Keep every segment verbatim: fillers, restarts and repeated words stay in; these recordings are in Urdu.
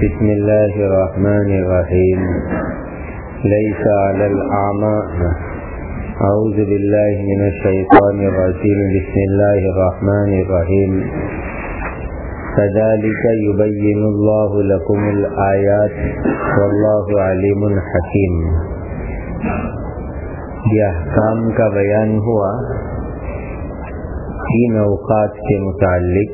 بسم اللہ الرحمن الرحیم لیس علی الاعمى اعوذ باللہ من الشیطان الرجیم بسم اللہ الرحمن الرحیم كذلك يبين الله لكم الآيات والله علیم حکیم۔ یہ احکام کا بیان ہوا تین اوقات کے متعلق،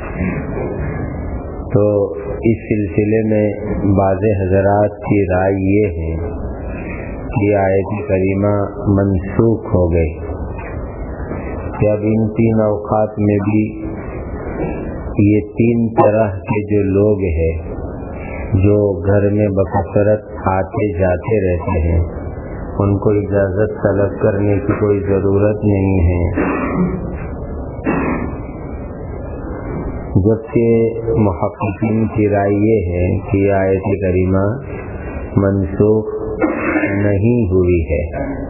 تو اس سلسلے میں بعض حضرات کی رائے یہ ہے کہ آیت کریمہ منسوخ ہو گئی کہ اب ان تین اوقات میں بھی یہ تین طرح کے جو لوگ ہیں جو گھر میں بکثرت آتے جاتے رہتے ہیں، ان کو اجازت طلب کرنے کی کوئی ضرورت نہیں ہے، جبکہ محققین کی رائے یہ ہے کہ آیت کریمہ منسوخ نہیں ہوئی ہے۔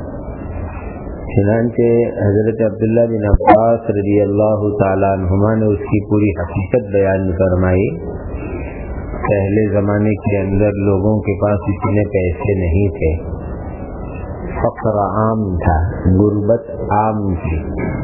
چنانچہ حضرت عبداللہ بن عباس رضی اللہ تعالیٰ عنہما نے اس کی پوری حقیقت بیان فرمائی۔ پہلے زمانے کے اندر لوگوں کے پاس اتنے پیسے نہیں تھے، فقر عام تھا، غربت عام تھی،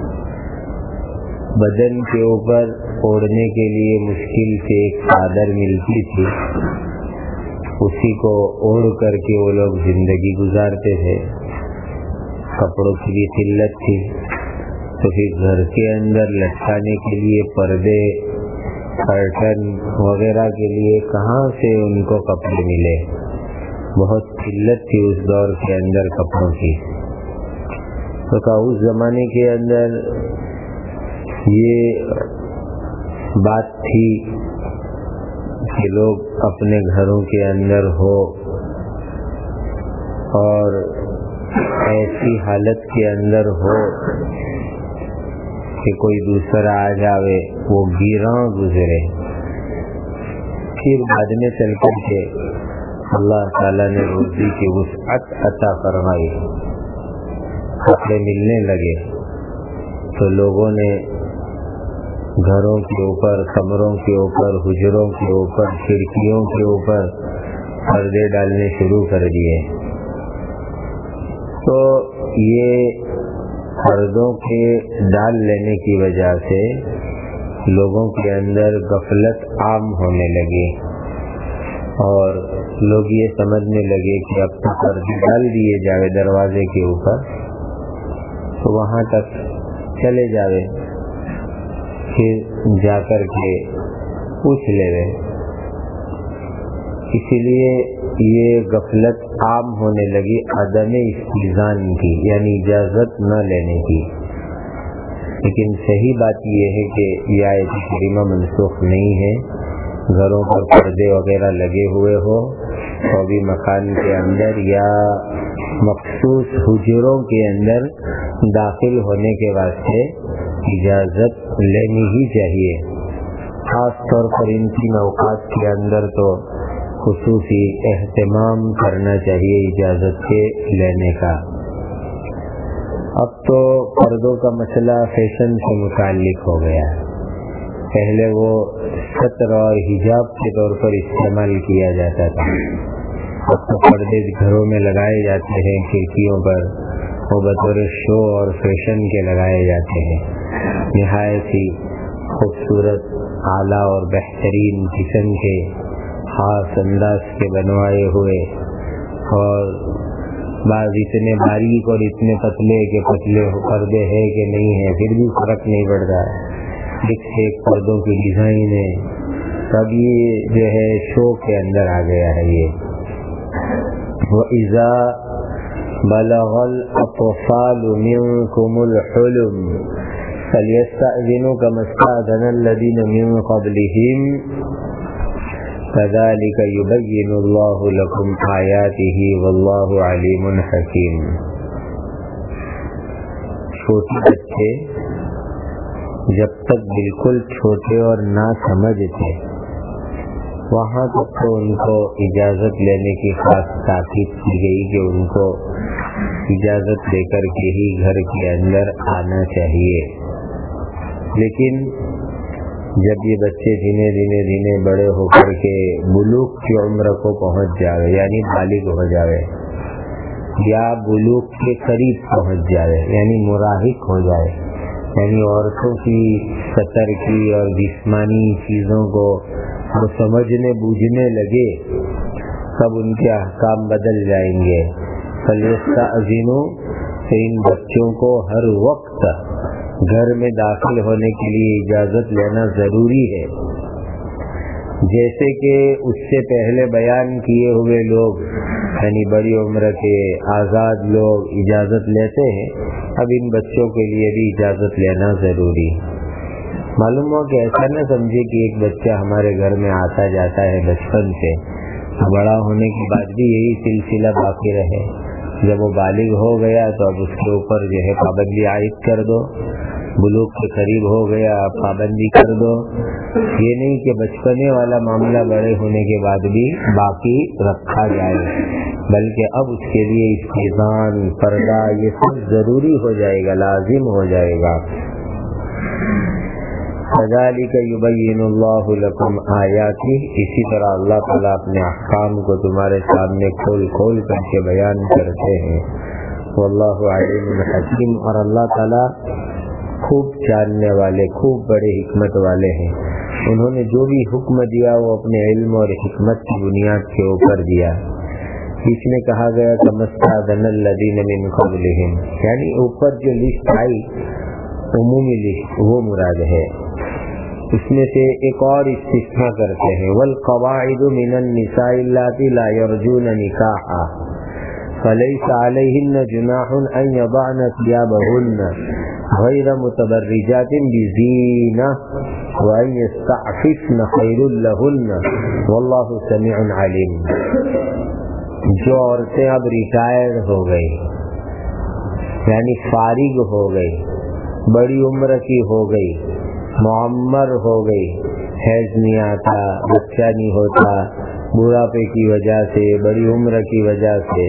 بدن کے اوپر اوڑھنے کے لیے مشکل سے ایک چادر ملتی تھی، اسی کو اوڑھ کر کے وہ لوگ زندگی گزارتے تھے۔ کپڑوں کی بھی قلت تھی، تو پھر گھر کے اندر لٹکانے کے لیے پردے، کرٹن وغیرہ کے لیے کہاں سے ان کو کپڑے ملے، بہت قلت تھی اس دور کے اندر کپڑوں کی۔ تو کہ اس زمانے کے اندر یہ بات تھی کہ لوگ اپنے گھروں کے اندر ہو اور ایسی حالت کے اندر ہو کہ کوئی دوسرا آ جاوے وہ گیراں گزرے، پھر بعد میں چل کر کے اللہ تعالیٰ نے روزی کی وسعت عطا فرمائی، کپڑے ملنے لگے، تو لوگوں نے گھروں کے اوپر، کمروں کے اوپر، حجروں کے اوپر، کھڑکیوں کے اوپر پردے ڈالنے شروع کر دیے۔ تو یہ پردوں کے ڈال لینے کی وجہ سے لوگوں کے اندر غفلت عام ہونے لگی، اور لوگ یہ سمجھنے لگے کہ اب تو پردے ڈال دیے جاوے دروازے کے اوپر، تو وہاں تک چلے جاوے، پھر جا کر کے پوچھ لے رہے۔ اسی لیے یہ غفلت عام ہونے لگی عدم استئذان کی، یعنی اجازت نہ لینے کی۔ لیکن صحیح بات یہ ہے کہ یہ آیت کریمہ منسوخ نہیں ہے۔ گھروں پر پردے وغیرہ لگے ہوئے ہو تو بھی مکان کے اندر یا مخصوص حجروں کے اندر داخل ہونے کے واسطے اجازت لینی ہی چاہیے، خاص طور پر ان تین اوقات کے اندر تو خصوصی اہتمام کرنا چاہیے اجازت کے لینے کا۔ اب تو پردوں کا مسئلہ فیشن سے متعلق ہو گیا ہے، پہلے وہ ستر اور حجاب کے طور پر استعمال کیا جاتا تھا، اب تو پردے گھروں میں لگائے جاتے ہیں، کھڑکیوں پر وہ بطور شو اور فیشن کے لگائے جاتے ہیں، نہایت ہی خوبصورت، اعلیٰ اور بہترین قسم کے خاص انداز کے بنوائے ہوئے، اور بعض اتنے باریک اور اتنے پتلے کے پتلے پردے ہیں کہ نہیں ہیں، پھر بھی فرق نہیں پڑتا، ایک سے ایک پردوں کی ڈیزائن ہے، تب یہ جو ہے شو کے اندر آ گیا ہے۔ یہ وَإِذَا بلغ الاطفال منكم الحلم فليستأذنوا كما استأذن الذين من قبلهم كذلك يبين الله لكم آياته والله علیم حکیم۔ چھوٹے بچے جب تک بالکل چھوٹے اور نہ سمجھ تھے، وہاں تک تو ان کو اجازت لینے کی خاص تاکید کی گئی کہ ان کو اجازت دے کر کے ہی گھر کے اندر آنا چاہیے۔ لیکن جب یہ بچے دھینے دھینے دھینے بڑے ہو کر کے بلوغ کی عمر کو پہنچ جاوے، یعنی بالغ ہو جاوے، یا بلوغ کے قریب پہنچ جائے، یعنی مراہق ہو جائے، یعنی عورتوں کی سطر کی اور جسمانی چیزوں کو وہ سمجھنے بوجھنے لگے، تب ان کے احکام بدل جائیں گے۔ فَلْيَسْتَأْذِنُوا، تو ان بچوں کو ہر وقت گھر میں داخل ہونے کے لیے اجازت لینا ضروری ہے، جیسے کہ اس سے پہلے بیان کیے ہوئے لوگ یعنی بڑی عمر کے آزاد لوگ اجازت لیتے ہیں، اب ان بچوں کے لیے بھی اجازت لینا ضروری۔ معلوم ہو کہ ایسا نہ سمجھے کہ ایک بچہ ہمارے گھر میں آتا جاتا ہے بچپن سے، بڑا ہونے کے بعد بھی یہی سلسلہ باقی رہے، جب وہ بالغ ہو گیا تو اب اس کے اوپر جو ہے پابندی عائد کر دو، بلوغ کے قریب ہو گیا پابندی کر دو۔ یہ نہیں کہ بچپنے والا معاملہ بڑے ہونے کے بعد بھی باقی رکھا جائے، بلکہ اب اس کے لیے استئذان، پردہ، یہ سب ضروری ہو جائے گا، لازم ہو جائے گا۔ كَذَلِكَ يُبَيِّنُ اللَّهُ لَكُمْ آيَاتِهِ، اسی طرح اللہ تعالیٰ اپنے احکام کو تمہارے سامنے کھول کھول کر کے بیان کرتے ہیں۔ واللہ علیم حکیم، اور اللہ تعالیٰ خوب جاننے والے، خوب بڑے حکمت والے ہیں۔ انہوں نے جو بھی حکم دیا وہ اپنے علم اور حکمت کی بنیاد کے اوپر دیا۔ اس میں کہا گیا کہ مَسْتَأْذَنَ الَّذِينَ مِنْ قَبْلِهِمْ، یعنی اوپر جو لسٹ آئی عمومی لسٹ وہ مراد ہے، اس میں سے ایک اور استثناء کرتے ہیں، وَالْقَوَاعِدُ مِنَ النِّسَاءِ اللَّاتِي لَا يَرْجُونَ نِكَاحًا فَلَيْسَ عَلَيْهِنَّ جُنَاحٌ أَنْ يَضَعْنَ ثِيَابَهُنَّ غَيْرَ مُتَبَرِّجَاتٍ بِزِينَةٍ وَأَنْ يَسْتَعْفِفْنَ خَيْرٌ لَهُنَّ وَاللَّهُ سَمِيعٌ عَلِيمٌ۔ جو عورتیں اب ریٹائر ہو گئی، یعنی فارغ ہو گئی، بڑی عمر کی ہو گئی، معمر ہو گئی، حیض نہیں آتا، بچہ نہیں ہوتا، بڑھاپے کی وجہ سے، بڑی عمر کی وجہ سے،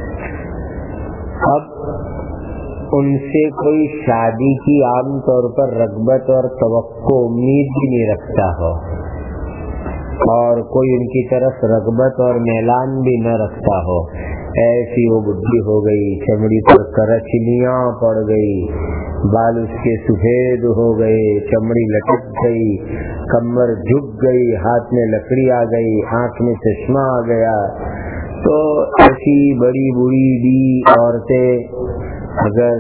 اب ان سے کوئی شادی کی عام طور پر رغبت اور توقع امید بھی نہیں رکھتا ہو، اور کوئی ان کی طرف رغبت اور میلان بھی نہ رکھتا ہو، ایسی وہ بڈھی ہو گئی، چمڑی پر کرچلیاں پڑ گئی، بال اس کے سفید ہو گئے، چمڑی لٹک گئی، کمر جھک گئی، ہاتھ میں لکڑی آ گئی، آنکھ میں چشمہ آ گیا، تو ایسی بڑی بوڑھی بھی عورتیں اگر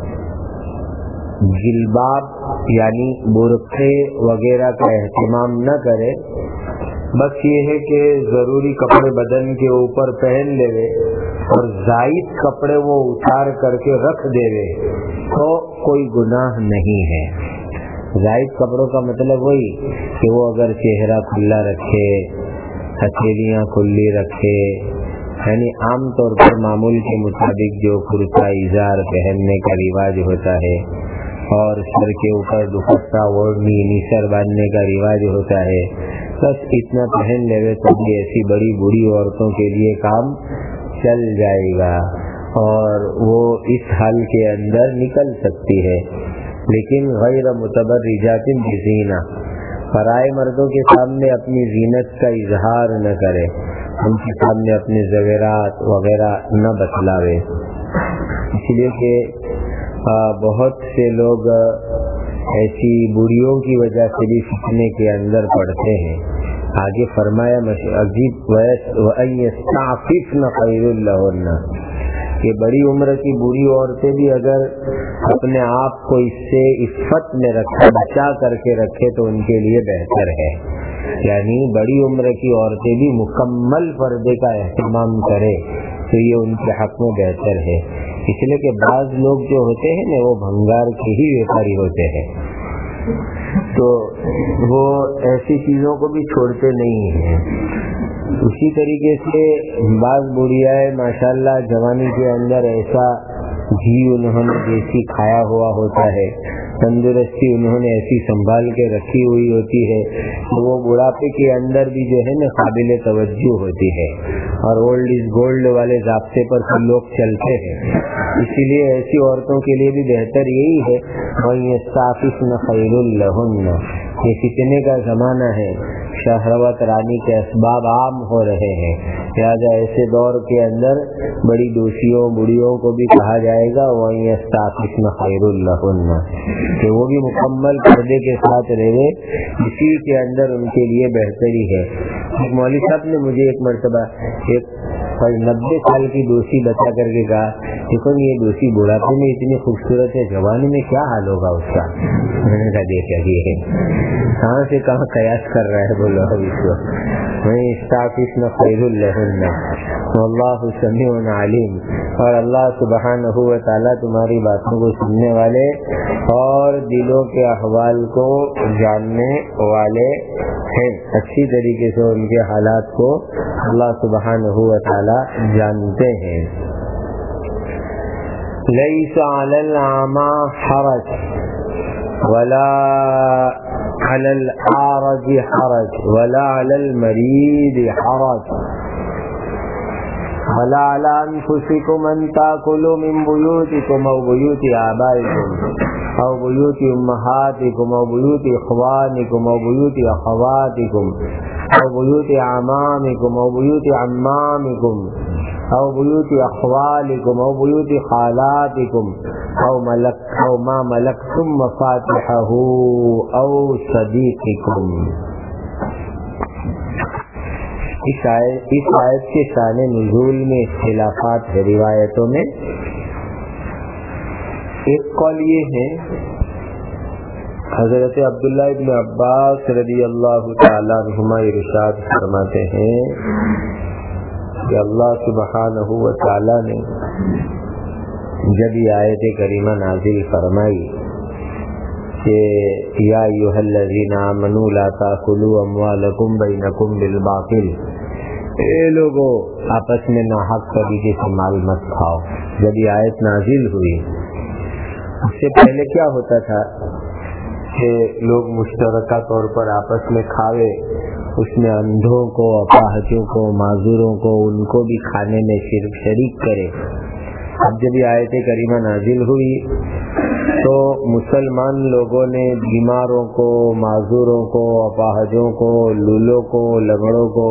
جلباب یعنی برقعے وغیرہ کا اہتمام نہ کرے، بس یہ ہے کہ ضروری کپڑے بدن کے اوپر پہن لے اور زائد کپڑے وہ اتار کر کے رکھ دے تو کوئی گناہ نہیں ہے۔ زائد کپڑوں کا مطلب وہی کہ وہ اگر چہرہ کھلا رکھے، ہتھیلیاں کھلی رکھے، یعنی عام طور پر معمول کے مطابق جو کرتا ازار پہننے کا رواج ہوتا ہے اور سر کے اوپر دوپٹہ اوڑھنی نیسر باندھنے کا رواج ہوتا ہے، بس اتنا پہن لے تو بھی ایسی بڑی بوڑھی عورتوں کے لیے کام چل جائے گا اور وہ اس حال کے اندر نکل سکتی ہے، لیکن غیر متبرجات بزینہ، پرائے مردوں کے سامنے اپنی زینت کا اظہار نہ کرے، ان کے سامنے اپنے زیورات وغیرہ نہ بتلاوے، اس لیے کہ بہت سے لوگ ایسی بوڑھیوں کی وجہ سے بھی فتنے کے اندر پڑتے ہیں۔ آگے فرمایا عجیب وَأَن يَسْتَعْفِفْنَ خَيْرٌ لَهُنَّ، کہ بڑی عمر کی بوڑھی عورتیں بھی اگر اپنے آپ کو اس سے عفت میں رکھے، بچا کر کے رکھے تو ان کے لیے بہتر ہے، یعنی بڑی عمر کی عورتیں بھی مکمل پردے کا اہتمام کرے تو یہ ان کے حق میں بہتر ہے، اس لیے کہ بعض لوگ جو ہوتے ہیں نا وہ بھنگار کے ہی ویپاری ہوتے ہیں، تو وہ ایسی چیزوں کو بھی چھوڑتے نہیں ہیں۔ اسی طریقے سے بعض بڑھیاء ماشاءاللہ جوانی کے اندر ایسا گھی انہوں نے دیسی کھایا ہوا ہوتا ہے، تندرستی انہوں نے ایسی سنبھال کے رکھی ہوئی ہوتی ہے تو وہ بڑھاپے کے اندر بھی جو ہے نا قابل توجہ ہوتی ہے، اور اولڈ از گولڈ والے ضابطے پر سب لوگ چلتے ہیں، اسی لیے ایسی عورتوں کے لیے بھی بہتر یہی ہے وَيَسْتَعْفِفْنَ خَيْرٌ لَهُنَّ، یہ فتنے کا زمانہ ہے، شہوت رانی کے اسباب عام ہو رہے ہیں، لہٰذا ایسے دور کے اندر بڑی دوشیوں بڑھیوں کو بھی کہا جائے گا وَإِنْ يَسْتَعْفِفْنَ خَيْرٌ لَهُنَّ، کہ وہ بھی مکمل پردے کے ساتھ رہے، اسی کے اندر ان کے لیے بہتری ہے۔ ایک مولوی صاحب نے مجھے ایک مرتبہ ایک نبے سال کی دوشی بتا کر کے کہا، دیکھو یہ دوشی بڑھاپے میں اتنی خوبصورت ہے، جوانی میں کیا حال ہوگا اس کا؟ میں نے کہا دیکھا یہ ہے کہاں سے کہاں قیاس کر رہا ہے، بولو اب اس کو میں استعففن خیر لہن واللہ سمیع علیم، اور اللہ سبحانہ و تعالیٰ تمہاری باتوں کو سننے والے اور دلوں کے احوال کو جاننے والے ہیں، اچھی طریقے سے ان کے حالات کو اللہ سبحانہ و تعالیٰ جانتے ہیں۔ لیس علی الاعمى حرج ولا علی الاعرج حرج ولا علی المریض حرج ولا علی انفسکم ان تاکلوا من بیوتکم او بیوت آبائکم او بیوت امہاتکم او بیوت اخوانکم او بیوت اخواتکم او بیوت اعمامکم او بیوت عمامکم او بیوت اخوالکم او بیوت خالاتکم او ملک او ما ملکتم مفاتحہ او صدیقکم۔ اس آیت اس آیت کے شان نزول میں اختلافات ہے روایتوں میں۔ ایک قول یہ ہے، حضرت عبداللہ ابن عباس رضی اللہ تعالیٰ عنہما ارشاد فرماتے ہیں کہ اللہ سبحانہ و تعالیٰ نے جب یہ آیت کریمہ نازل فرمائی کہ یا ایھا الذین آمنوا لا تاکلوا اموالکم بینکم بالباطل، اے لوگوں آپس میں ناحق طریقے سے مال مت کھاؤ، جب یہ آیت نازل ہوئی اس سے پہلے کیا ہوتا تھا کہ لوگ مشترکہ طور پر آپس میں کھاوے، اس میں اندھوں کو، اپاہجوں کو، معذوروں کو، ان کو بھی کھانے میں صرف شریک کرے۔ اب جب یہ آیت کریمہ نازل ہوئی تو مسلمان لوگوں نے بیماروں کو، معذوروں کو، اپاہجوں کو، لولوں کو، لنگڑوں کو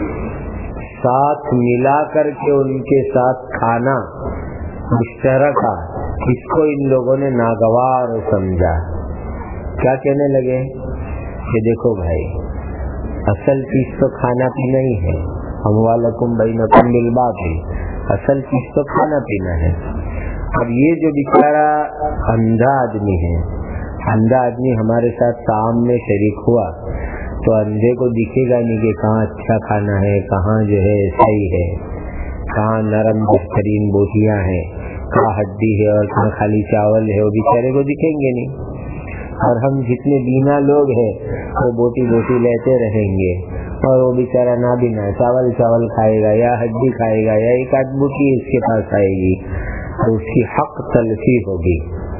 ساتھ ملا کر کے ان کے ساتھ کھانا مشترکہ، اس کو ان لوگوں نے ناگوار سمجھا۔ کیا کہنے لگے کہ دیکھو بھائی، اصل چیز تو کھانا پینا ہی ہے، اموالکم بینکم بالباطل، اصل چیز تو کھانا پینا ہے۔ اب یہ جو بیچارہ اندھا آدمی ہے، اندھا آدمی ہمارے ساتھ طعام میں شریک ہوا تو اندھے کو دکھے گا نہیں کہ کہاں اچھا کھانا ہے، کہاں جو ہے صحیح ہے، کہاں نرم بہترین بوٹیاں ہیں، کہاں ہڈی ہے اور کہاں خالی چاول ہے، وہ بیچارے کو دکھیں گے نہیں۔ اور ہم جتنے بینا لوگ ہیں وہ بوٹی بوٹی لیتے رہیں گے، اور وہ بیچارہ نابینا چاول چاول کھائے گا یا ہڈی کھائے گا یا ایک آدھ بوٹی اس کے پاس آئے گی تو اس کی حق تلفی ہوگی۔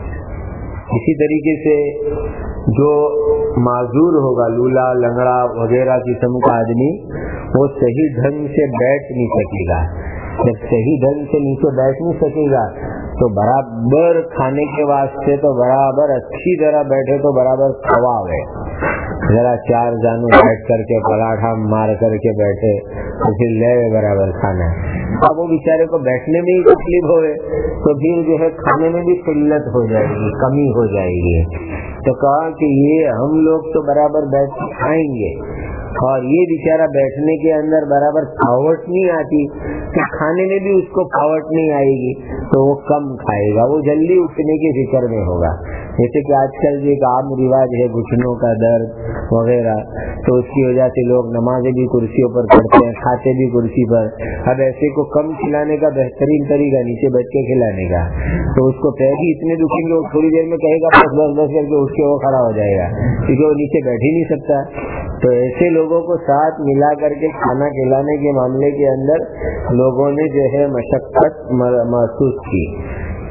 اسی طریقے سے جو معذور ہوگا، لولا لنگڑا وغیرہ قسم کا آدمی، وہ صحیح ڈھنگ سے بیٹھ نہیں سکے گا۔ جب صحیح ڈھنگ سے نیچے بیٹھ نہیں سکے گا تو برابر کھانے کے واسطے تو برابر اچھی طرح بیٹھے تو برابر ثواب ہے، ذرا چار جانو بیٹھ کر کے پراٹھا مار کر کے بیٹھے تو پھر لے برابر کھانا ہے۔ اب وہ بیچارے کو بیٹھنے میں ہی تکلیف ہوئے تو پھر جو ہے کھانے میں بھی قلت ہو جائے گی، کمی ہو جائے گی۔ تو کہا کہ یہ ہم لوگ تو برابر بیٹھ کے کھائیں گے، اور یہ بیچارہ بیٹھنے کے اندر برابر پھاوٹ نہیں آتی تو کھانے میں بھی اس کو پھاوٹ نہیں آئے گی تو وہ کم کھائے گا، وہ جلدی اٹھنے کے فکر میں ہوگا۔ جیسے کہ آج کل جو ایک عام رواج ہے گھٹنوں کا درد وغیرہ، تو اس کی وجہ سے لوگ نمازیں بھی کرسیوں پر پڑھتے ہیں، کھاتے بھی کرسی پر۔ اب ایسے کو کم کھلانے کا بہترین طریقہ نیچے بیٹھ کے کھلانے کا، تو اس کو پیر ہی اتنے دکھیں گے وہ تھوڑی دیر میں کہے گا بس بس بس کر کے اٹھ کے وہ کھڑا ہو جائے گا، کیونکہ وہ نیچے بیٹھ ہی نہیں سکتا۔ تو ایسے لوگوں کو ساتھ ملا کر کے کھانا کھلانے کے معاملے کے اندر لوگوں نے جو ہے مشقت محسوس کی۔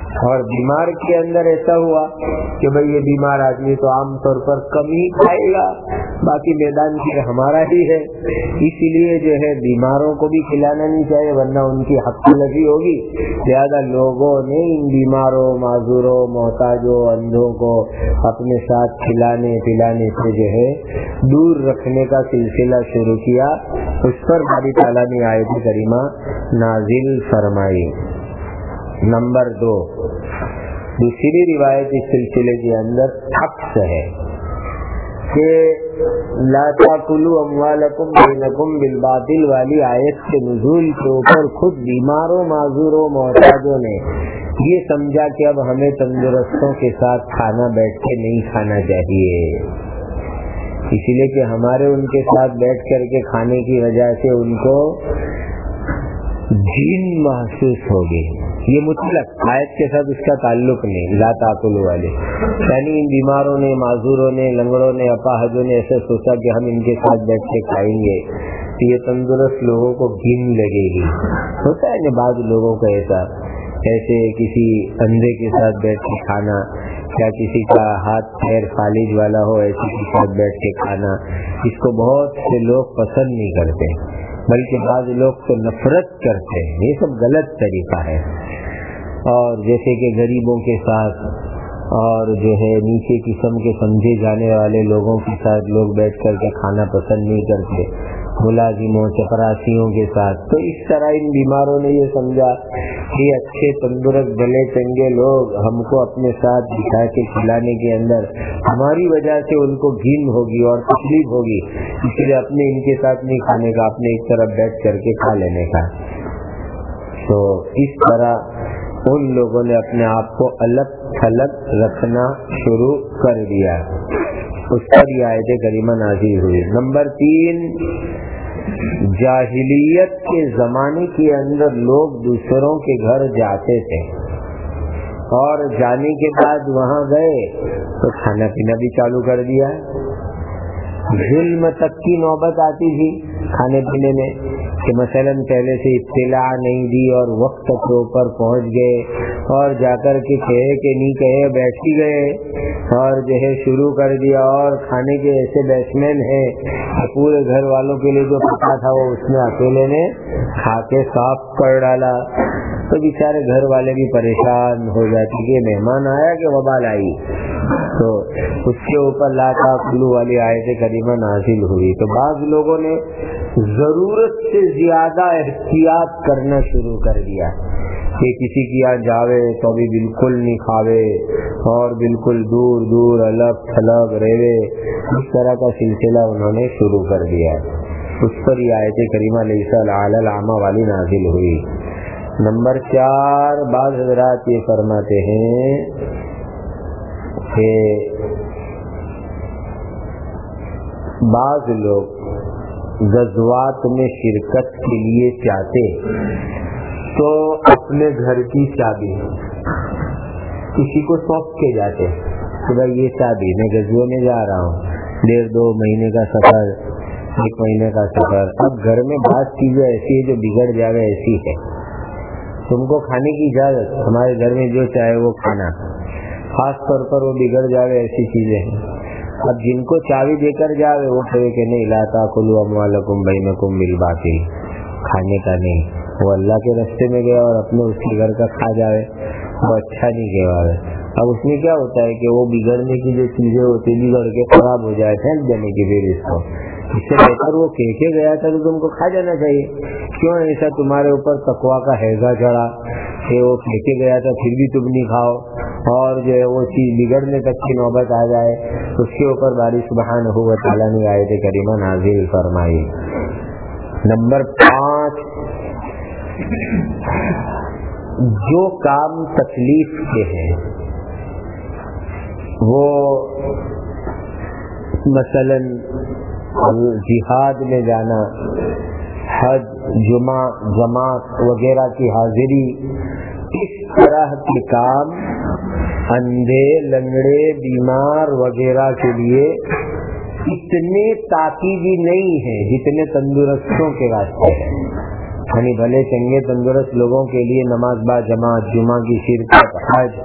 اور بیمار کے اندر ایسا ہوا کہ بھئی یہ بیمار آدمی تو عام طور پر کم ہی کھائے گا، باقی میدان کی ہمارا ہی ہے، اسی لیے جو ہے بیماروں کو بھی کھلانا نہیں چاہیے ورنہ ان کی حق لگی ہوگی. زیادہ لوگوں نے ان بیماروں، معذوروں، محتاجوں، اندھوں کو اپنے ساتھ کھلانے پلانے سے جو ہے دور رکھنے کا سلسلہ شروع کیا. اس پر باری تعالیٰ نے آیت کریمہ نازل فرمائی. نمبر دو، دوسری روایت اس سلسلے کے اندر عکس ہے کہ لا تاکلوا اموالکم بینکم بالباطل والی آیت کے نزول کے اوپر خود بیماروں، معذوروں، محتاجوں نے یہ سمجھا کہ اب ہمیں تندرستوں کے ساتھ کھانا بیٹھ کے نہیں کھانا چاہیے، اسی لیے کہ ہمارے ان کے ساتھ بیٹھ کر کے کھانے کی وجہ سے ان کو گھن محسوس ہوگی. یہ مطلق آیت کے ساتھ اس کا تعلق نہیں. لا تاکلوا والے یعنی ان بیماروں نے، معذوروں نے، لنگڑوں نے، اپاہجوں نے ایسے سوچا کہ ہم ان کے ساتھ بیٹھ کے کھائیں گے، یہ تندرست لوگوں کو گھن لگے گی. ہوتا ہے نا بعض لوگوں کا ایسا، ایسے کسی اندھے کے ساتھ بیٹھ کے کھانا یا کسی کا ہاتھ پیر فالج والا ہو ایسے کے ساتھ بیٹھ کے کھانا، اس کو بہت سے لوگ پسند نہیں کرتے، بلکہ بعض لوگ تو نفرت کرتے ہیں. یہ سب غلط طریقہ ہے. اور جیسے کہ غریبوں کے ساتھ اور جو ہے نیچے قسم کے سمجھے جانے والے لوگوں کے ساتھ لوگ بیٹھ کر کے کھانا پسند نہیں کرتے، ملازموں، چپراسیوں کے ساتھ. تو اس طرح ان بیماروں نے یہ سمجھا کہ اچھے تندرست بھلے چنگے لوگ ہم کو اپنے ساتھ بٹھا کے کھلانے کے اندر ہماری وجہ سے ان کو گھن ہوگی اور تکلیف ہوگی، اس لیے اپنے ان کے ساتھ نہیں کھانے کا، اپنے ایک طرف بیٹھ کر کے کھا لینے کا. تو اس طرح ان لوگوں نے اپنے آپ کو الگ تھلگ رکھنا شروع کر دیا. اس پر یہ آیت کریمہ نازل ہوئی. نمبر تین، جاہلیت کے زمانے کے اندر لوگ دوسروں کے گھر جاتے تھے اور جانے کے بعد وہاں گئے تو کھانا پینا بھی چالو کر دیا. ظلم تک کی نوبت آتی تھی کھانے پینے میں کہ مثلاً پہلے سے اطلاع نہیں دی اور وقت کے اوپر پہنچ گئے اور جا کر کے کہے کہ نہیں کہے بیٹھ ہی گئے اور جو ہے شروع کر دیا. اور کھانے کے ایسے بیٹسمین ہیں پورے گھر والوں کے لیے جو پکا تھا وہ اس نے اکیلے نے کھا کے صاف کر ڈالا. تو بیچارے گھر والے بھی پریشان ہو جاتے کہ مہمان آیا کہ وبال آئی. تو اس کے اوپر لا تاکلوا والی آیت کریمہ نازل ہوئی. تو بعض لوگوں نے ضرورت سے زیادہ احتیاط کرنا شروع کر دیا کہ کسی کی یہاں جاوے تو بھی بالکل نہیں کھاوے اور بالکل دور دور الگ تھلگ رہے، اس طرح کا سلسلہ انہوں نے شروع کر دیا. اس پر یہ آیت کریمہ لیس علی الاعمی والی نازل ہوئی. نمبر چار، بعض حضرات یہ فرماتے ہیں کہ بعض لوگ غزوات میں شرکت کے لیے چاہتے تو اپنے گھر کی چابی کسی کو سونپ کے جاتے کہ بھائی یہ چابی میں غزوے میں جا رہا ہوں، ڈیڑھ دو مہینے کا سفر، ایک مہینے کا سفر. اب گھر میں بعض چیزیں ایسی ہے جو بگڑ جائے ایسی ہے، تم کو کھانے کی اجازت، ہمارے گھر میں جو چاہے وہ کھانا، خاص طور پر وہ بگڑ جائے ایسی چیزیں ہیں. اب جن کو چابی دے کر جاوے وہ کہے کہ نہیں لا تاکلوا اموالکم بینکم بالباطل، کھانے کا نہیں، وہ اللہ کے راستے میں گیا اور اپنے اس کے گھر کا کھا جاوے وہ اچھا نہیں کہواوے. اب اس میں کیا ہوتا ہے کہ وہ بگڑنے کی جو چیزیں ہوتی بگڑ کے خراب ہو جائے پھینک دینے کی، پھر اس کو اس سے بہتر وہ کہہ کے گیا تھا تو تم کو کھا جانا چاہیے. کیوں ایسا تمہارے اوپر تقویٰ کا ہیضہ چڑھا کہ وہ کہہ کے گیا تھا پھر بھی تم نہیں کھاؤ اور جو ہے وہ چیز بگڑنے تک کی نوبت آ جائے. اس کے اوپر باری سبحانہ و تعالیٰ نے آیت کریمہ نازل فرمائی. نمبر پانچ، جو کام تکلیف کے ہیں وہ مثلاً جہاد میں جانا، حج، جمعہ، جماعت وغیرہ کی حاضری، اس طرح کے کام اندھے، لنگڑے، بیمار وغیرہ کے لیے اتنے تاکیدی نہیں ہیں جتنے تندرستوں کے واسطے ہیں. یعنی بھلے چنگے تندرست لوگوں کے لیے نماز با جماعت، جمعہ کی شرکت، حج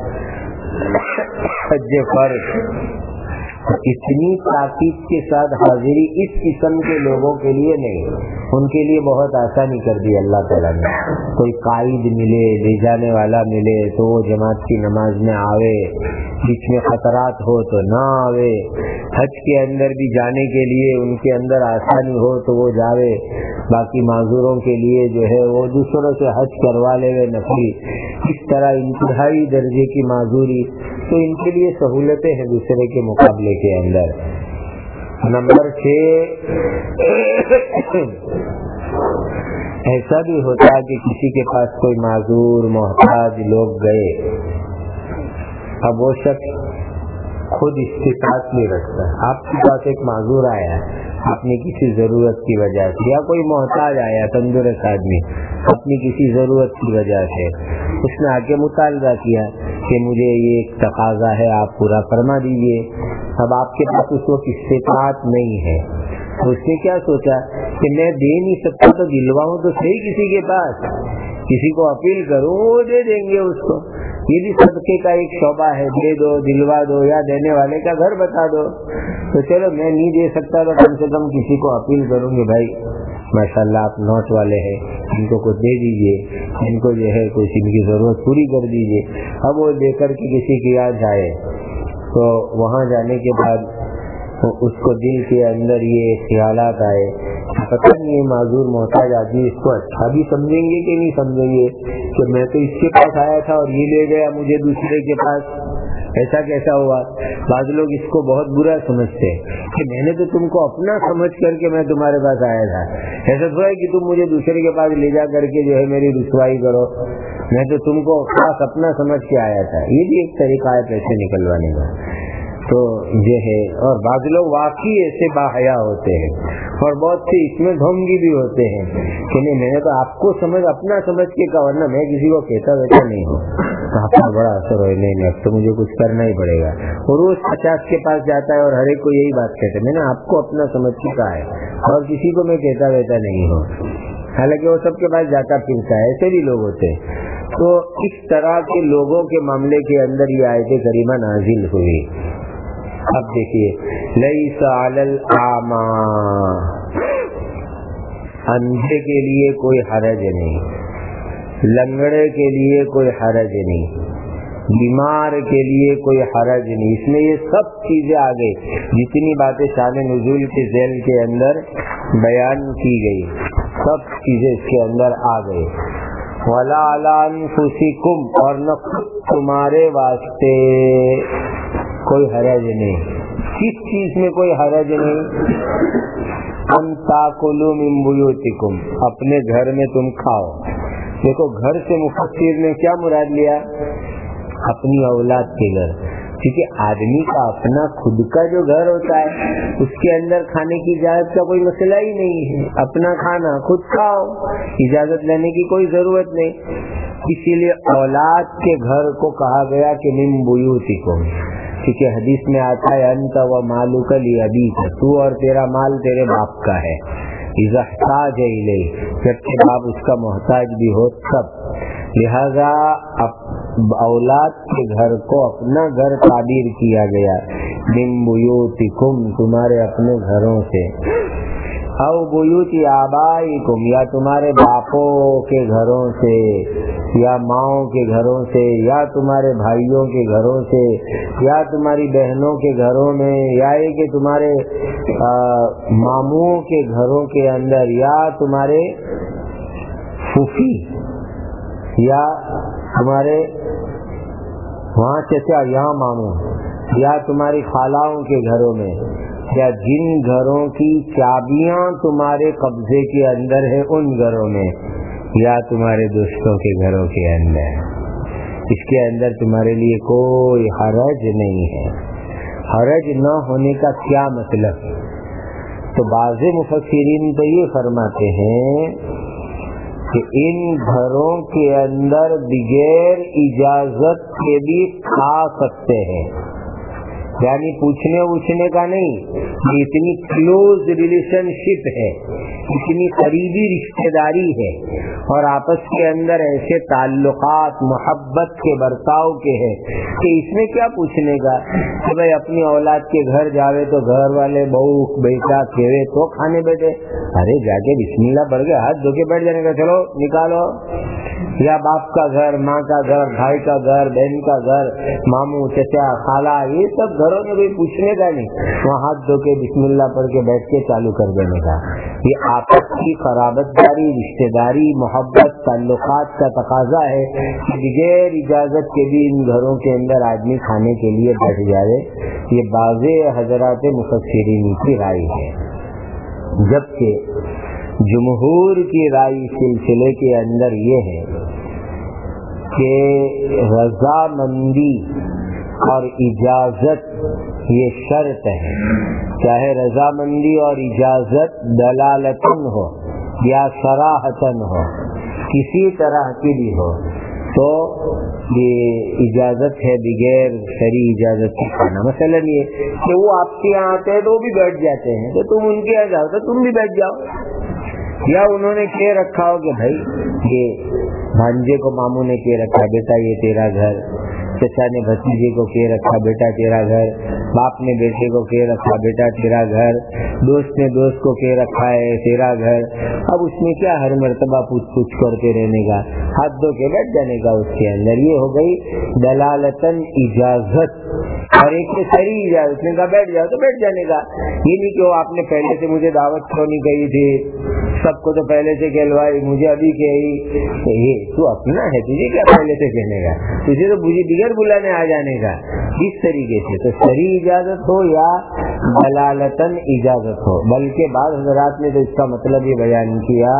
حج فرض، اتنی تاکید کے ساتھ حاضری اس قسم کے لوگوں کے لیے نہیں، ان کے لیے بہت آسانی کر دی اللہ تعالیٰ نے۔ کوئی قائد ملے، لے جانے والا ملے تو وہ جماعت کی نماز میں آوے، بیچ میں خطرات ہو تو نہ آوے، حج کے اندر بھی جانے کے لیے ان کے اندر آسانی ہو تو وہ جاوے، باقی معذوروں کے لیے جو ہے وہ دوسروں سے حج کروا لے وے نفلی، اس طرح انتہائی درجے کی معذوری، تو ان کے لیے سہولتیں ہیں دوسرے کے مقابلے کے اندر۔ نمبر چھ، ایسا بھی ہوتا ہے کہ کسی کے پاس کوئی معذور محتاج لوگ گئے، اب وہ شخص خود استطاعت نہیں رکھتا، آپ کے پاس ایک معذور آیا اپنی کسی ضرورت کی وجہ سے، یا کوئی محتاج آیا تندرست آدمی اپنی کسی ضرورت کی وجہ سے، اس نے آ کے مطالبہ کیا کہ مجھے یہ ایک تقاضا ہے آپ پورا فرما دیجئے۔ اب آپ کے پاس اس وقت استطاعت نہیں ہے، تو اس نے کیا سوچا کہ میں دے نہیں سکتا تو دلواؤں تو صحیح کسی کے پاس، کسی کو اپیل کروں وہ دے دیں گے اس کو، یہ بھی صدقے کا ایک شعبہ ہے، دے دو، دلوا دو، یا دینے والے کا گھر بتا دو۔ تو چلو میں نہیں دے سکتا تو کم سے کم کسی کو اپیل کروں گے، بھائی ماشاءاللہ آپ نوٹ والے ہیں، ان کو کچھ دے دیجئے، ان کو جو ہے کچھ ان کی ضرورت پوری کر دیجئے۔ اب وہ دے کر کے کسی کی یاد جائے تو وہاں جانے کے بعد اس کو دل کے اندر یہ خیالات آئے، پتہ نہیں یہ معذور محتاج آدمی اس کو اچھا بھی سمجھیں گے کہ نہیں سمجھیں گے کہ میں تو اس کے پاس آیا تھا اور یہ لے گیا مجھے دوسرے کے پاس، ایسا کیسا ہوا؟ بعض لوگ اس کو بہت برا سمجھتے ہیں کہ میں نے تو تم کو اپنا سمجھ کر کے میں تمہارے پاس آیا تھا، ایسا تھوڑا ہے کہ تم مجھے دوسرے کے پاس لے جا کر کے جو ہے میری رسوائی کرو، میں تو تم کو خاص اپنا سمجھ کے آیا تھا۔ یہ بھی ایک طریقہ ہے پیسے نکلوانے کا، تو یہ ہے۔ اور بعض لوگ واقعی ایسے باحیا ہوتے ہیں اور بہت سے اس میں ڈھونگی بھی ہوتے ہیں کہ نہیں میں نے تو آپ کو سمجھ اپنا سمجھ کے کہا، ورنہ میں کسی کو کہتا ویسا نہیں ہوں، آپ کا بڑا اثر ہوئے، نہیں نہیں اب تو مجھے کچھ کرنا ہی پڑے گا، اور روز پچاس کے پاس جاتا ہے اور ہر ایک کو یہی بات کہتا ہے میں نے آپ کو اپنا سمجھ کے کہا ہے اور کسی کو میں کہتا ویسا نہیں ہوں، حالانکہ وہ سب کے پاس جاتا پھرتا ہے، ایسے بھی لوگ ہوتے ہیں۔ تو اس طرح کے لوگوں کے معاملے کے اندر یہ آیت کریمہ نازل ہوئی۔ اب دیکھیے، لیس علی الاعمی، اندھے کے لیے کوئی حرج نہیں، لنگڑے کے لیے کوئی حرج نہیں، بیمار کے لیے کوئی حرج نہیں، اس میں یہ سب چیزیں آ گئی، جتنی باتیں شان نزول کے ذیل کے اندر بیان کی گئی سب چیزیں اس کے اندر آ گئی۔ وَلَا عَلَىٰ أَنفُسِكُمْ، اور نہ خود تمہارے واسطے کوئی حرج نہیں، کس چیز میں کوئی حرج نہیں؟ ان تاکلوا من بیوتکم، اپنے گھر میں تم کھاؤ۔ دیکھو گھر سے مفسر نے کیا مراد لیا؟ اپنی اولاد کے گھر، کیونکہ آدمی کا اپنا خود کا جو گھر ہوتا ہے اس کے اندر کھانے کی اجازت کا کوئی مسئلہ ہی نہیں ہے، اپنا کھانا خود کھاؤ، اجازت لینے کی کوئی ضرورت نہیں، اسی لیے اولاد کے گھر کو کہا گیا کہ من بیوتکم، کیونکہ حدیث میں آتا ہے انت و مالک لابیک، تو اور تیرا مال تیرے باپ کا ہے، اذا احتاج الیہ، جب کہ باپ اس کا محتاج بھی ہو تب، لہذا اولاد کے گھر کو اپنا گھر تعبیر کیا گیا، من بیوتکم، تمہارے اپنے گھروں سے، او بیوت آبائکم، یا تمہارے باپوں کے گھروں سے، یا ماؤں کے گھروں سے، یا تمہارے بھائیوں کے گھروں سے، یا تمہاری بہنوں کے گھروں میں، یا یہ کہ تمہارے ماموں کے گھروں کے اندر، یا تمہارے پھوپھی، یا تمہارے وہاں چچا یا ماموں، یا تمہاری خالاؤں کے گھروں میں، یا جن گھروں کی چابیاں تمہارے قبضے کے اندر ہے ان گھروں میں، یا تمہارے دوستوں کے گھروں کے اندر، اس کے اندر تمہارے لیے کوئی حرج نہیں ہے۔ حرج نہ ہونے کا کیا مطلب؟ تو بعض مفسرین تو یہ فرماتے ہیں کہ ان گھروں کے اندر بغیر اجازت کے بھی کھا سکتے ہیں، یعنی پوچھنے ووچھنے کا نہیں، یہ اتنی کلوز ریلیشنشپ ہے، اتنی قریبی رشتے داری ہے، اور آپس کے اندر ایسے تعلقات محبت کے برتاؤ کے ہیں کہ اس میں کیا پوچھنے کا کہ بھائی اپنی اولاد کے گھر جاوے تو گھر والے بہو بیٹا کھیوے تو کھانے بیٹھے، ارے جا کے بسم اللہ پڑھ کے ہاتھ دھو کے بیٹھ جانے کا، چلو نکالو. یا باپ کا گھر، ماں کا گھر، بھائی کا گھر، بہن کا گھر، ماموں چچا خالہ، یہ سب گھروں میں کوئی پوچھنے کا نہیں، وہاں ہاتھ دھو کے بسم اللہ پڑھ کے بیٹھ کے چالو کر دینے کا. یہ آپس کی قرابت داری، رشتے داری، محبت، تعلقات کا تقاضا ہے کہ بغیر اجازت کے بھی ان گھروں کے اندر آدمی کھانے کے لیے بیٹھ جائے. یہ بعض حضرات مفسرین کی رائے ہے، جبکہ جمہور کی رائے سلسلے کے اندر یہ ہے کہ رضامندی اور اجازت یہ شرط ہے، چاہے رضامندی اور اجازت دلالتن ہو یا صراحتن ہو، کسی طرح کی بھی ہو تو یہ اجازت ہے بغیر شرعی اجازت کی کھانا. مثلا یہ کہ وہ آپ کے یہاں آتے ہیں تو وہ بھی بیٹھ جاتے ہیں تو تم ان کے یہاں جاؤ تو تم بھی بیٹھ جاؤ. یا انہوں نے کہہ رکھا ہو کہ بھائی یہ بھانجے کو ماموں نے کہہ رکھا بیٹا یہ تیرا گھر، چچا نے بھتیجے کو کہہ رکھا بیٹا تیرا گھر، باپ نے بیٹے کو کہہ رکھا بیٹا تیرا گھر، دوست نے دوست کو کہہ رکھا ہے تیرا گھر. اب اس میں کیا ہر مرتبہ پوچھ پوچھ کرتے رہنے کا، ہاتھ دھو کے بیٹھ جانے کا اس کے اندر. یہ ہو گئی دلالتن اجازت، اور ایک سے سری اجازت نے کہا بیٹھ جاؤ تو بیٹھ جانے کا. یہ نہیں کہ وہ آپ نے پہلے سے مجھے دعوت کیوں نہیں کہی تھی، سب کو تو پہلے سے کہلوائی مجھے ابھی کہی. یہ تو اپنا ہے، تجھے کیا پہلے سے کہنے کا، تجھے تو مجھے بغیر بلانے آ جانے کا. اس طریقے سے تو سری اجازت ہو یا دلالتن اجازت ہو. بلکہ بعض حضرات نے تو اس کا مطلب یہ بیان کیا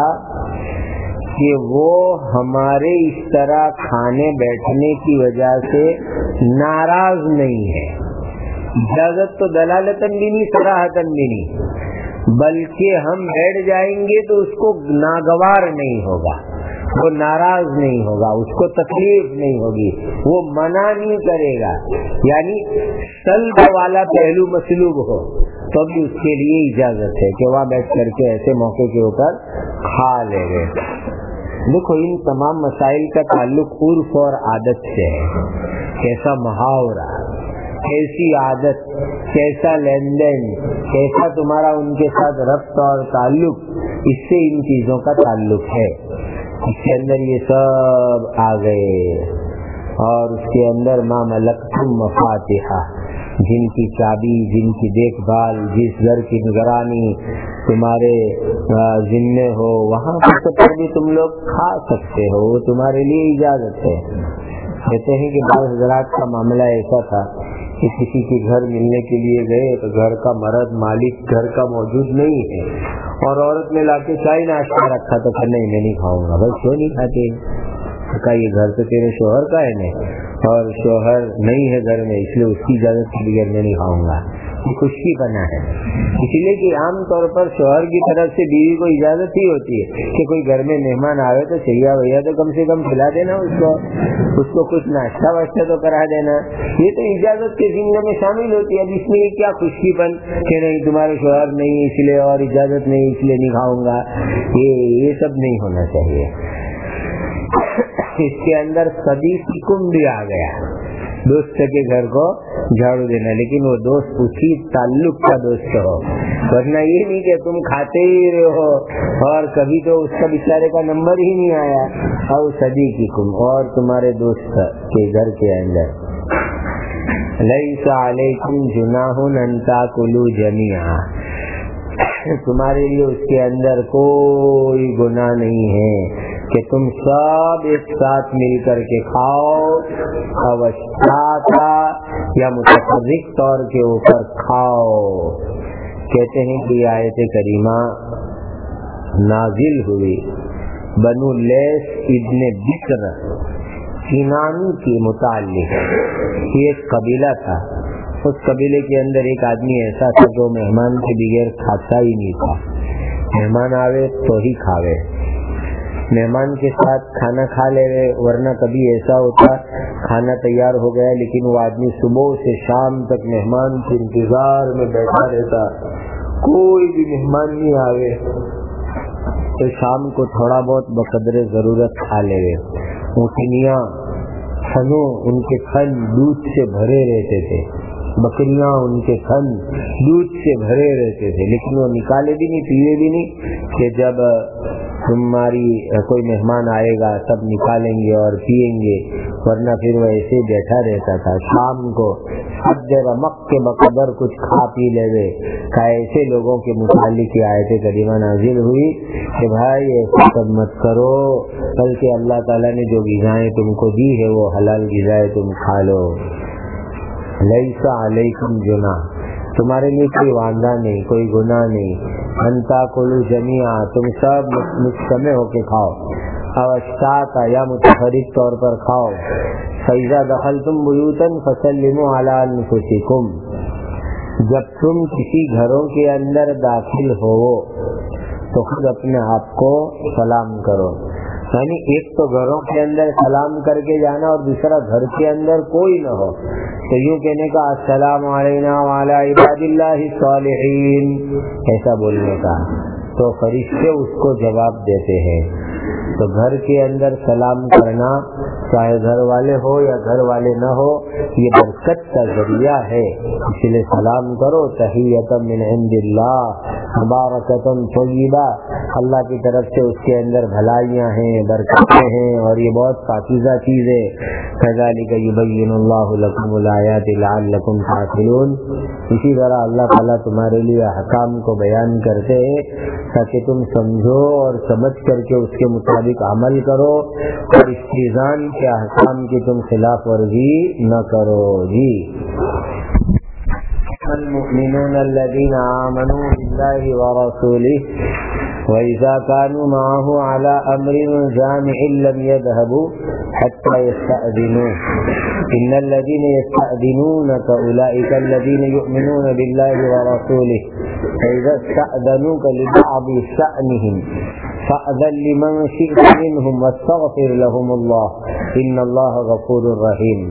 کہ وہ ہمارے اس طرح کھانے بیٹھنے کی وجہ سے ناراض نہیں ہے. اجازت تو دلالتن بھی نہیں صراحتن بھی نہیں، بلکہ ہم بیٹھ جائیں گے تو اس کو ناگوار نہیں ہوگا، وہ ناراض نہیں ہوگا، اس کو تکلیف نہیں ہوگی، وہ منع نہیں کرے گا. یعنی سلب والا پہلو مسلوب ہو تو بھی اس کے لیے اجازت ہے کہ وہاں بیٹھ کر کے ایسے موقع کے اوپر کھا لے گے. دیکھو ان تمام مسائل کا تعلق عرف اور عادت سے ہے. کیسا محاورہ، کیسی عادت، کیسا لین دین، کیسا تمہارا ان کے ساتھ ربط اور تعلق، اس سے ان چیزوں کا تعلق ہے. اس کے اندر یہ سب آ گئے. اور اس کے اندر ما ملکتم مفاتحہ، جن کی چابی، جن کی دیکھ بھال، جس گھر کی نگرانی تمہارے ذمے ہو، وہاں پر بھی تم لوگ کھا سکتے ہو، وہ تمہارے لیے اجازت ہے. کہتے ہیں کہ بعض حضرات کا معاملہ ایسا تھا کہ کسی کے گھر ملنے کے لیے گئے تو گھر کا مرد مالک گھر کا موجود نہیں ہے، اور عورت نے لا کے چائے ناشتہ رکھا تو کہ نہیں میں نہیں کھاؤں گا. بھائی کیوں نہیں کھاتے؟ کہا یہ گھر تو تیرے شوہر کا ہے نہیں، اور شوہر نہیں ہے گھر میں، اس لیے اس کی اجازت کے بغیر میں نہیں کھاؤں گا. یہ خشکی بنا ہے، اس لیے کہ عام طور پر شوہر کی طرف سے بیوی کو اجازت ہی ہوتی ہے کہ کوئی گھر میں مہمان آئے تو چاہیے بھیا تو کم سے کم کھلا دینا اس کو، اس کو کچھ ناشتہ واشتہ تو کرا دینا. یہ تو اجازت کے ذمے میں شامل ہوتی ہے. اب اس میں کیا خشکی پن کہ نہیں تمہارے شوہر نہیں اس لیے اور اجازت نہیں اس لیے نہیں کھاؤں گا، یہ یہ سب نہیں ہونا چاہیے. اس کے اندر صدیقکم بھی آ گیا، دوست کے گھر کو جھاڑو دینا، لیکن وہ دوست اسی تعلق کا دوست ہو، ورنہ یہ نہیں کہ تم کھاتے ہی رہو اور کبھی تو اس کا بیچارے کا نمبر ہی نہیں آیا. اور صدیقکم، اور تمہارے دوست کے گھر کے اندر لیس علیکم جناح ان تاکلوا جمیعا، تمہارے لیے اس کے اندر کوئی گناہ نہیں ہے کہ تم سب ایک ساتھ مل کر کے کھاؤ، اوشتاتا یا متفرق طور کے اوپر کھاؤ. کہتے ہیں کہ آیت کریمہ نازل ہوئی بنو لیث ابن بکر کنانی کے متعلق. یہ ایک قبیلہ تھا، اس قبیلے کے اندر ایک آدمی ایسا تھا جو مہمان کے بغیر کھاتا ہی نہیں تھا. مہمان آوے تو ہی کھاوے، مہمان کے ساتھ کھانا کھا لے، ورنہ کبھی ایسا ہوتا کھانا تیار ہو گیا لیکن وہ آدمی صبح سے شام تک مہمان کے انتظار میں بیٹھا رہتا، کوئی بھی مہمان نہیں آوے تو شام کو تھوڑا بہت بقدر ضرورت کھا لے گئے۔ اونٹنیاں تھنوں ان کے تھن دودھ سے بھرے رہتے تھے، بکریاں ان کے تھن دودھ سے بھرے رہتے تھے، لیکن وہ نکالے بھی نہیں، پیے بھی نہیں کہ جب تمہاری کوئی مہمان آئے گا سب نکالیں گے اور پیئیں گے، ورنہ پھر وہ ایسے بیٹھا رہتا تھا۔ شام کو سب رمق کے بقدر کچھ کھا پی لے گئے۔ کا ایسے لوگوں کے متعلق یہ آیت کریمہ نازل ہوئی کہ بھائی ایسا سب مت کرو، بلکہ اللہ تعالیٰ نے جو غذائیں تم کو دی ہے وہ حلال غذائیں تم کھا لو۔ لیس علیکم جناح، تمہارے لیے کوئی واندہ نہیں، کوئی گناہ نہیں، انتا کلو جمیعا، تم سب مجتمع ہو کے کھاؤ، او اشتاتا یا متفرد طور پر کھاؤ۔ فَإِذَا دَخَلْتُمْ بُيُوتًا فَسَلِّمُوا عَلَىٰ أَنفُسِكُمْ، جب تم کسی گھروں کے اندر داخل ہو تو خود اپنے آپ کو سلام کرو، یعنی ایک تو گھروں کے اندر سلام کر کے جانا اور دوسرا گھر کے اندر کوئی نہ ہو تو یوں کہنے کا السلام علینا وعلی عباد اللہ الصالحین، ایسا بولنے کا، تو فرشتے اس کو جواب دیتے ہیں۔ تو گھر کے اندر سلام کرنا چاہے گھر والے ہو یا گھر والے نہ ہو یہ برکت کا ذریعہ ہے، اس لیے سلام کرو۔ تحیۃ من عند اللہ مبارکۃ طیبہ، اللہ کی طرف سے اس کے اندر بھلائیاں ہیں، برکتیں ہیں اور یہ بہت پاکیزہ چیز ہے۔ کذالک یبین اللہ لکم الآیات لعلکم تعقلون، اسی طرح اللہ تعالیٰ تمہارے لیے احکام کو بیان کرتے ہیں تاکہ تم سمجھو اور سمجھ کر کے اس کے مطابق عمل کرو اور استیزان کے احکام کی تم خلاف ورزی نہ کرو۔ جی المؤمنون الذين آمنوا بالله ورسوله وإذا كانوا معه على أمر جامع لم يذهبوا حتى يستأذنوه إن الذين يستأذنونك أولئك الذين يؤمنون بالله ورسوله فإذا استأذنوك لبعض شأنهم فأذن لمن شئت منهم واستغفر لهم الله إن الله غفور رحيم۔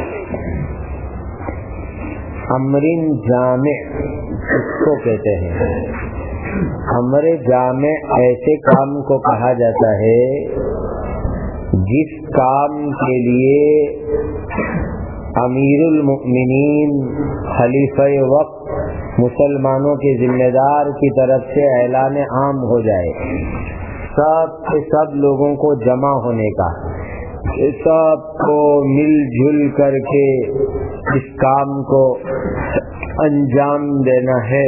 امر جامع اس کو کہتے ہیں، امر جامع ایسے کام کو کہا جاتا ہے جس کام کے لیے امیر المؤمنین خلیفہ وقت مسلمانوں کے ذمہ دار کی طرف سے اعلان عام ہو جائے، سب کے سب لوگوں کو جمع ہونے کا، سب کو مل جل کر کے اس کام کو انجام دینا ہے۔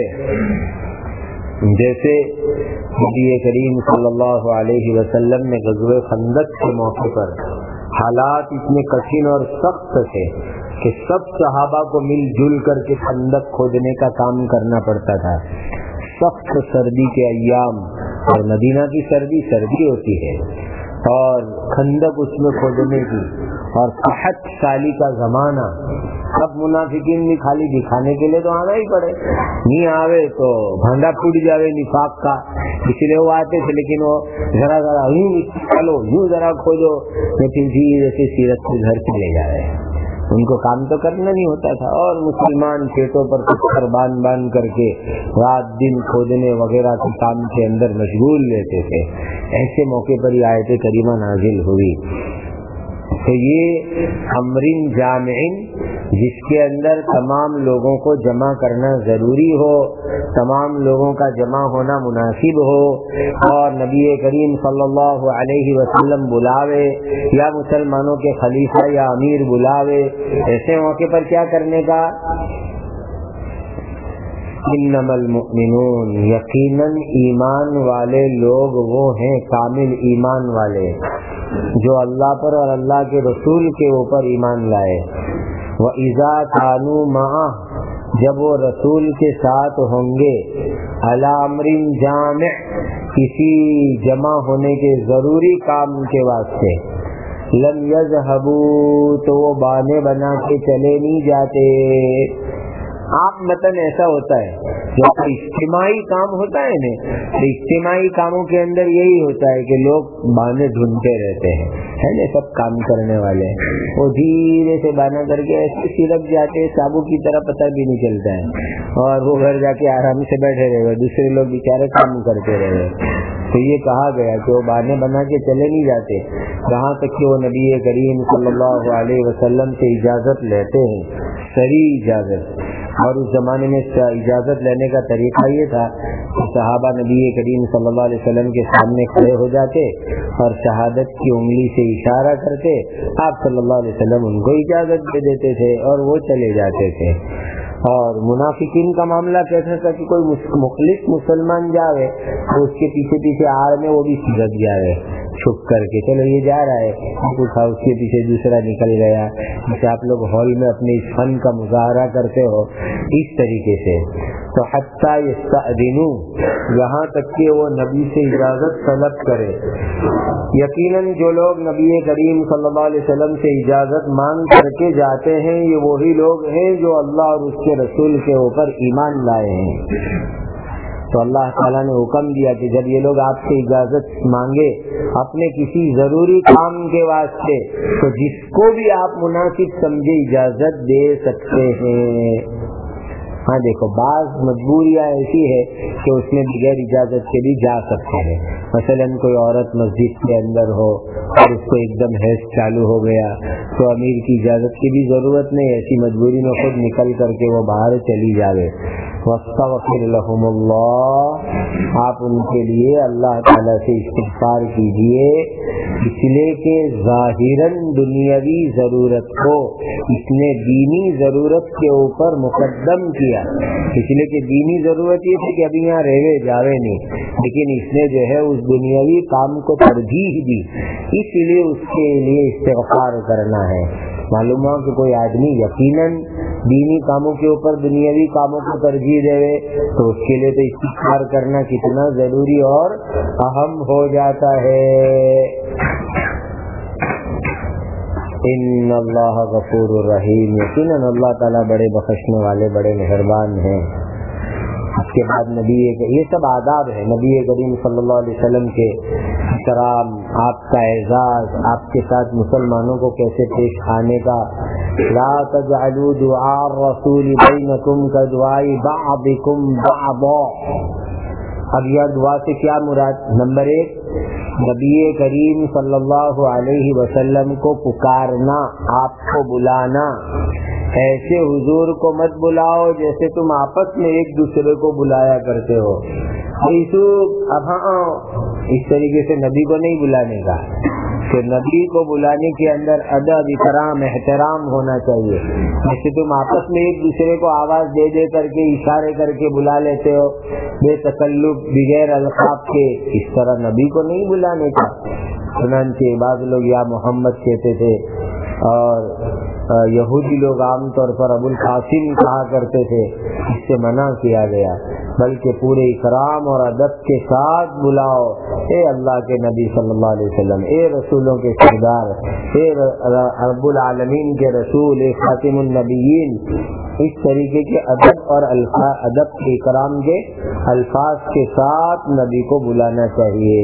جیسے نبی کریم صلی اللہ علیہ وسلم نے غزوہ خندق کے موقع پر حالات اتنے کٹھن اور سخت تھے کہ سب صحابہ کو مل جل کر کے خندق کھودنے کا کام کرنا پڑتا تھا۔ سخت سردی کے ایام، اور مدینہ کی سردی سردی ہوتی ہے، اور خندق اس میں کھودنے کی، اور قحط سالی کا زمانہ، اب منافقین بھی خالی دکھانے کے لیے تو آنا ہی پڑے، نہیں آوے تو بھانڈا پھوٹ جاوے نفاق کا، اس لیے وہ آتے تھے، لیکن وہ ذرا ذرا یوں چلو یوں ذرا کھودو، لیکن دھیرے سے سیرت کے گھر چلے جا رہے ہیں، ان کو کام تو کرنا نہیں ہوتا تھا، اور مسلمان پیٹوں پر پتھر باندھ باندھ کر کے رات دن کھودنے وغیرہ کے کام کے اندر مشغول رہتے تھے۔ ایسے موقع پر یہ آیت کریمہ نازل ہوئی۔ تو یہ امرین جامعین جس کے اندر تمام لوگوں کو جمع کرنا ضروری ہو، تمام لوگوں کا جمع ہونا مناسب ہو، اور نبی کریم صلی اللہ علیہ وسلم بلاوے یا مسلمانوں کے خلیفہ یا امیر بلاوے، ایسے موقع پر کیا کرنے کا؟ انما المؤمنون، یقیناً ایمان والے لوگ وہ ہیں، کامل ایمان والے جو اللہ پر اور اللہ کے رسول کے اوپر ایمان لائے۔ وَإِذَا كَانُوا مَعَهُ، جب وہ رسول کے ساتھ ہوں گے، عَلَى أَمْرٍ جَامِعٍ، کسی جمع ہونے کے ضروری کام کے واسطے، لَمْ يَذْهَبُوا، تو وہ بہانے بنا کے چلے نہیں جاتے۔ عام متن ایسا ہوتا ہے جب اجتماعی کام ہوتا ہے نا تو اجتماعی کاموں کے اندر یہی ہوتا ہے کہ لوگ بہانے ڈھونڈتے رہتے ہیں، ہے نا، سب کام کرنے والے وہ دھیرے سے بہانا کر کے ایسے سرک جاتے سابو کی طرح، پتہ بھی نہیں چلتا ہے، اور وہ گھر جا کے آرام سے بیٹھے رہے، دوسرے لوگ بیچارے کام کرتے رہے۔ تو یہ کہا گیا کہ وہ بہانے بنا کے چلے نہیں جاتے، جہاں تک کہ وہ نبی کریم صلی اللہ علیہ وسلم سے اجازت لیتے ہیں، صحیح اجازت۔ اور اس زمانے میں اجازت لینے کا طریقہ یہ تھا کہ صحابہ نبی کریم صلی اللہ علیہ وسلم کے سامنے کھڑے ہو جاتے اور شہادت کی انگلی سے اشارہ کرتے، آپ صلی اللہ علیہ وسلم ان کو اجازت دے دیتے تھے اور وہ چلے جاتے تھے۔ اور منافقین کا معاملہ کیسا تھا کہ کوئی مخلص مسلمان جاوے تو اس کے پیچھے پیچھے آڑ میں وہ بھی سرک جاوے چھپ کر کے، چلو یہ جا رہا ہے اٹھا، اس کے پیچھے دوسرا نکل گیا، جیسے آپ لوگ ہال میں اپنے اس فن کا مظاہرہ کرتے ہو اس طریقے سے۔ تو حتیٰ یستأذنوا، یہاں تک کہ وہ نبی سے اجازت طلب کرے۔ یقیناً جو لوگ نبی کریم صلی اللہ علیہ وسلم سے اجازت مانگ کر کے جاتے ہیں یہ وہی لوگ ہیں جو اللہ اور اس کے رسول کے اوپر ایمان لائے ہیں۔ تو اللہ تعالیٰ نے حکم دیا کہ جب یہ لوگ آپ سے اجازت مانگے اپنے کسی ضروری کام کے واسطے تو جس کو بھی آپ مناسب سمجھے اجازت دے سکتے ہیں۔ ہاں دیکھو، بعض مجبوریاں ایسی ہے کہ اس میں بغیر اجازت کے بھی جا سکتے ہیں، مثلاً کوئی عورت مسجد کے اندر ہو اور اس کو ایک دم حیض چالو ہو گیا تو امیر کی اجازت کی بھی ضرورت نہیں، ایسی مجبوری میں خود نکل کر کے وہ باہر چلی جاوے۔ واستغفر لهم اللہ، آپ ان کے لیے اللہ تعالیٰ سے استغفار کیجئے، اس لیے کہ ظاہراً دنیاوی ضرورت کو اس نے دینی ضرورت کے اوپر مقدم کیا، اس لیے کہ دینی ضرورت یہ تھی کہ ابھی یہاں رہے جاوے نہیں، لیکن اس نے جو ہے اس دنیاوی کام کو ترجیح دی، اس لیے اس کے لیے استغفار کرنا ہے۔ معلوم ہوا کہ کوئی آدمی یقیناً دینی کاموں کے اوپر دنیاوی کاموں کو ترجیح دے تو اس کے لیے تو استغفار کرنا کتنا ضروری اور اہم ہو جاتا ہے۔ ان اللہ غفور الرحیم، یقیناً اللہ تعالیٰ بڑے بخشنے والے، بڑے مہربان ہیں۔ اس کے بعد نبی، یہ سب آداب ہے نبی کریم صلی اللہ علیہ وسلم کے احترام، آپ کا اعزاز، آپ کے ساتھ مسلمانوں کو کیسے پیش آنے کا۔ لا تجعلوا دعاء الرسول بینکم کدعاء بعضکم بعضا۔ اب یہ دعا سے کیا مراد؟ نمبر ایک، نبی کریم صلی اللہ علیہ وسلم کو پکارنا، آپ کو بلانا، ایسے حضور کو مت بلاؤ جیسے تم آپس میں ایک دوسرے کو بلایا کرتے ہو، اب ہاں اس طریقے سے نبی کو نہیں بلانے کا، کہ نبی کو بلانے کے اندر ادب، اکرام، احترام ہونا چاہیے۔ جیسے تم آپس میں ایک دوسرے کو آواز دے دے کر کے، اشارے کر کے بلا لیتے ہو بے تکلف، بغیر القاب کے، اس طرح نبی کو نہیں بلانے کا۔ چنانچہ بعض لوگ یا محمد کہتے تھے، اور یہودی لوگ عام طور پر ابو القاسم کہا کرتے تھے، اس سے منع کیا گیا، بلکہ پورے اکرام اور ادب کے ساتھ بلاؤ، اے اللہ کے نبی صلی اللہ علیہ وسلم، اے رسولوں کے سردار، اے رب العالمین کے رسول، اے خاتم النبیین، اس طریقے کے ادب اور الفاظ، ادب کے اکرام کے الفاظ کے ساتھ نبی کو بلانا چاہیے،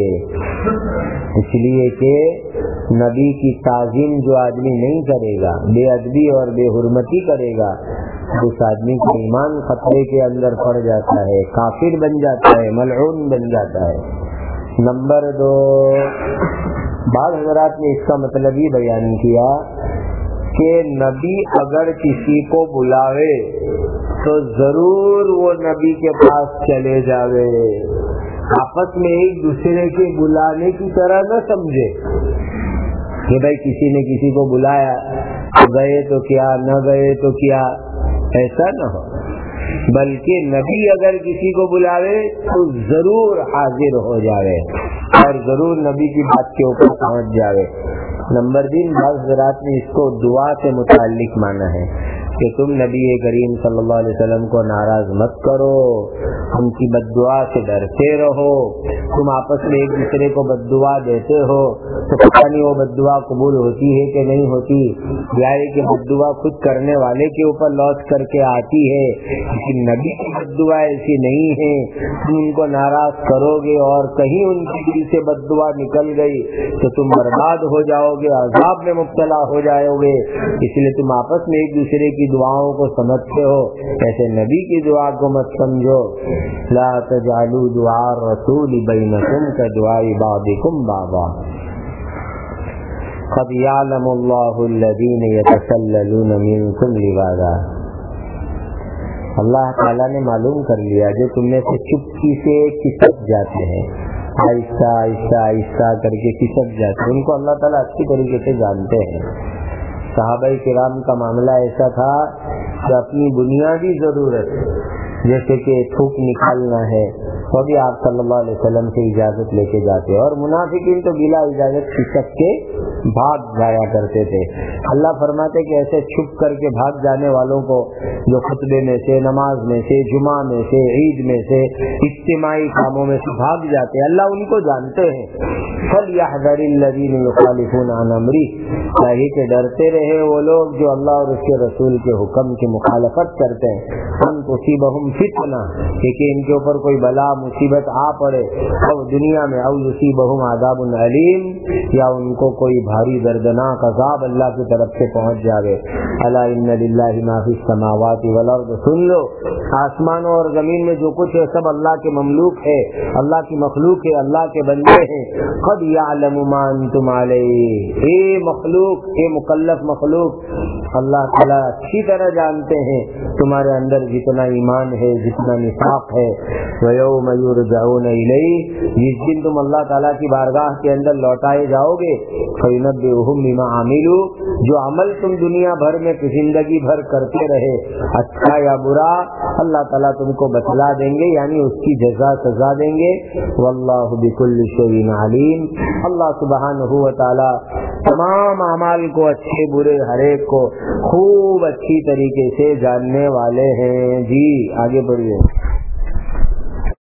اس لیے کہ نبی کی تعظیم جو آدمی نہیں کرے گا، بے ادبی اور بے حرمتی کرے گا، اس آدمی کا ایمان خطرے کے اندر پڑ جاتا ہے، کافر بن جاتا ہے، ملعون بن جاتا ہے۔ نمبر دو، بعض حضرات نے اس کا مطلب یہ بیان کیا کہ نبی اگر کسی کو بلاوے تو ضرور وہ نبی کے پاس چلے جاوے، آپس میں ایک دوسرے کے بلانے کی طرح نہ سمجھے کہ بھائی کسی نے کسی کو بلایا تو گئے تو کیا، نہ گئے تو کیا، ایسا نہ ہو، بلکہ نبی اگر کسی کو بلاوے تو ضرور حاضر ہو جاوے اور ضرور نبی کی بات کے اوپر پہنچ جاوے۔ نمبر تین، بعض حضرات نے اس کو دعا سے متعلق مانا ہے کہ تم نبی کریم صلی اللہ علیہ وسلم کو ناراض مت کرو، ان کی بد دعا سے ڈرتے رہو۔ تم آپس میں ایک دوسرے کو بد دعا دیتے ہو تو پتہ نہیں وہ بد دعا قبول ہوتی ہے کہ نہیں ہوتی، یا کہ بد دعا خود کرنے والے کے اوپر لوٹ کر کے آتی ہے، لیکن نبی کی بد دعا ایسی نہیں ہے۔ تم ان کو ناراض کرو گے اور کہیں ان کے دل سے بد دعا نکل گئی تو تم برباد ہو جاؤ گے، عذاب میں مبتلا ہو جاؤ گے۔ اس لیے تم آپس میں ایک دوسرے کی دعاؤں کو سمجھتے ہو، ایسے نبی کی دعا کو مت سمجھو۔ لا تجعلوا دعاء الرسول بینکم کدعاء بعضکم بعضا قد یعلم اللہ الذین یتسللون منکم لواذا۔ اللہ تعالیٰ نے معلوم کر لیا جو تم میں سے چپکی سے کسک جاتے ہیں، آہستہ آہستہ آہستہ کر کے کسک جاتے ہیں، ان کو اللہ تعالیٰ اچھی طریقے سے جانتے ہیں۔ صحابہ کرام کا معاملہ ایسا تھا کہ اپنی بنیادی ضرورت جیسے کہ تھوک نکالنا ہے وہ بھی آپ صلی اللہ علیہ وسلم سے اجازت لے کے جاتے، اور منافقین تو بلا اجازت کسک کے بھاگ جایا کرتے تھے۔ اللہ فرماتے کہ ایسے چھپ کر کے بھاگ جانے والوں کو جو خطبے میں سے، نماز میں سے، جمعہ میں سے، عید میں سے، اجتماعی کاموں میں سے بھاگ جاتے ہیں، اللہ ان کو جانتے ہیں۔ فَلْيَحْذَرِ الَّذِينَ يُخَالِفُونَ عَنْ أَمْرِهِ، چاہیے کہ ڈرتے رہے وہ لوگ جو اللہ اور اس کے رسول کے حکم کی مخالفت کرتے ہیں، ان تصیبہم فتنہ، کہ ان کے اوپر کوئی بلا مصیبت آ پڑے، او دنیا میں، او یصیبہم عذاب علیم، یا ان کو کوئی بھاری دردناک عذاب اللہ کی طرف سے پہنچ جاوے۔ الا ان للہ ما فی السماوات والارض، سن لو آسمانوں اور زمین میں جو کچھ ہے سب اللہ کے مملوک ہے، اللہ کی مخلوق ہے، اللہ کے بندے ہیں۔ قد یعلم ما انتم علیہ، اے مخلوق، اے مکلف مخلوق، اللہ تعالیٰ اچھی طرح جانتے ہیں تمہارے اندر جتنا ایمان ہے، جتنا نفاق ہے۔ وَيَوْمَ يُرْجَعُونَ إِلَيْهِ، جس دن تم اللہ تعالیٰ کی بارگاہ کے اندر لوٹائے جاؤ گے، فَيُنَبِّئُهُم بِمَا عَمِلُوا، جو عمل تم دنیا بھر میں زندگی بھر کرتے رہے، اچھا یا برا، اللہ تعالیٰ تم کو بتلا دیں گے، یعنی اس کی جزا سزا دیں گے۔ وَاللَّهُ بِكُلِّ شَيْءٍ عَلِيمٌ، اللہ سبحانہ و تعالیٰ تمام اعمال کو، اچھے برے ہر ایک کو خوب اچھی طریقے سے جاننے والے ہیں۔ جی آگے بڑھیے۔